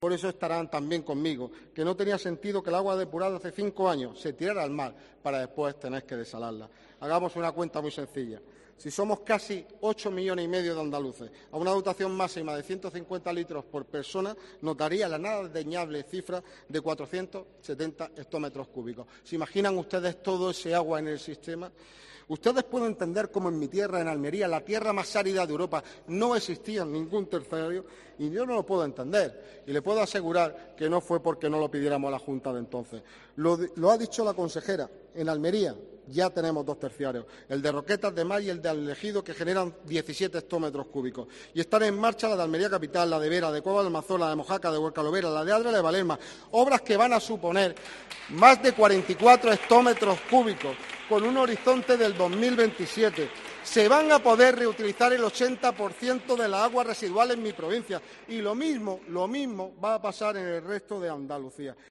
Por eso estarán también conmigo, que no tenía sentido que el agua depurada hace 5 años se tirara al mar para después tener que desalarla. Hagamos una cuenta muy sencilla. Si somos casi 8,5 millones de andaluces, a una dotación máxima de 150 litros por persona, nos daría la nada desdeñable cifra de 470 hectómetros cúbicos. ¿Se imaginan ustedes todo ese agua en el sistema? Ustedes pueden entender cómo en mi tierra, en Almería, la tierra más árida de Europa, no existía ningún terciario, y yo no lo puedo entender. Y le puedo asegurar que no fue porque no lo pidiéramos a la Junta de entonces. Lo ha dicho la consejera. En Almería ya tenemos 2 terciarios, el de Roquetas de Mar y el de Alejido, que generan 17 hectómetros cúbicos. Y están en marcha la de Almería Capital, la de Vera, de Cueva del Almazón, la de Mojácar, de Huercalovera, la de Adra y la de Valerma. Obras que van a suponer más de 44 hectómetros cúbicos, con un horizonte del 2027. Se van a poder reutilizar el 80% de la agua residual en mi provincia. Y lo mismo va a pasar en el resto de Andalucía.